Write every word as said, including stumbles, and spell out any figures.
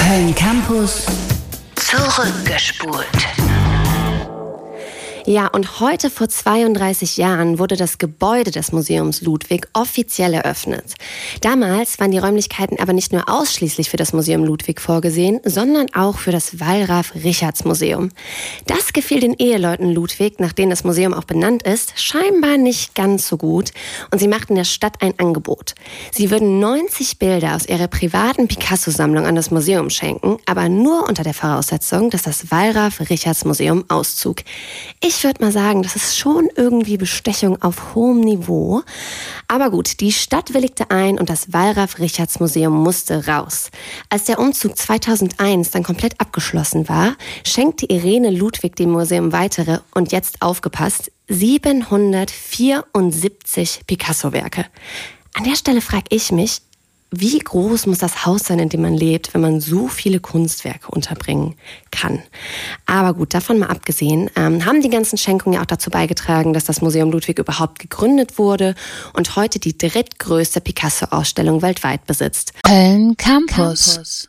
Köln Campus zurückgespult. Ja, und heute vor zweiunddreißig Jahren wurde das Gebäude des Museums Ludwig offiziell eröffnet. Damals waren die Räumlichkeiten aber nicht nur ausschließlich für das Museum Ludwig vorgesehen, sondern auch für das Wallraf-Richartz-Museum. Das gefiel den Eheleuten Ludwig, nach denen das Museum auch benannt ist, scheinbar nicht ganz so gut. Und sie machten der Stadt ein Angebot. Sie würden neunzig Bilder aus ihrer privaten Picasso-Sammlung an das Museum schenken, aber nur unter der Voraussetzung, dass das Wallraf-Richartz-Museum auszog. Ich würde mal sagen, das ist schon irgendwie Bestechung auf hohem Niveau. Aber gut, die Stadt willigte ein und das Wallraf-Richartz-Museum musste raus. Als der Umzug zweitausendeins dann komplett abgeschlossen war, schenkte Irene Ludwig dem Museum weitere, und jetzt aufgepasst, siebenhundertvierundsiebzig Picasso-Werke. An der Stelle frage ich mich, wie groß muss das Haus sein, in dem man lebt, wenn man so viele Kunstwerke unterbringen kann? Aber gut, davon mal abgesehen, ähm, haben die ganzen Schenkungen ja auch dazu beigetragen, dass das Museum Ludwig überhaupt gegründet wurde und heute die drittgrößte Picasso-Ausstellung weltweit besitzt. Köln Campus.